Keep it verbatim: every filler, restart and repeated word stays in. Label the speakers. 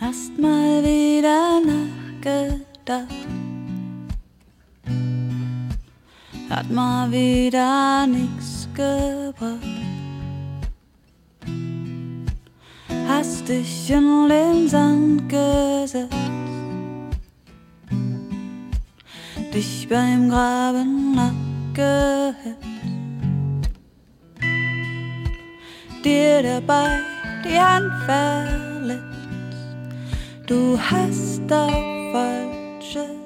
Speaker 1: Hast mal wieder nachgedacht, hat mal wieder nix gebracht. Hast dich in den Sand gesetzt, dich beim Graben abgehetzt, dir dabei die Hand verletzt. Du hast auf falsche